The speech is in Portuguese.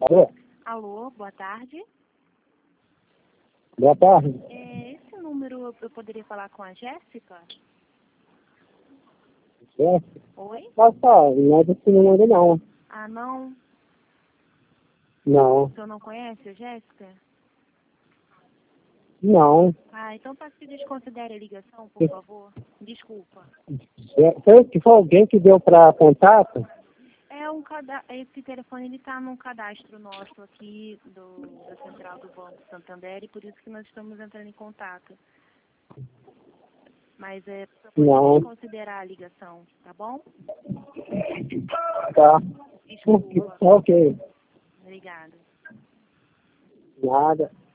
Alô? Alô, boa tarde. Boa tarde. Esse número eu poderia falar com a Jéssica? Jéssica? Oi? Nossa, não é desse número não. Ah, não? Não. O senhor não conhece a Jéssica? Não. Ah, então peço que desconsidere a ligação, por favor. Desculpa. Foi alguém que deu para contato? Esse telefone ele está num cadastro nosso aqui da Central do Banco Santander e por isso que nós estamos entrando em contato. Mas pode desconsiderar a ligação, tá bom? Tá. Desculpa. Ok. Obrigada. Nada.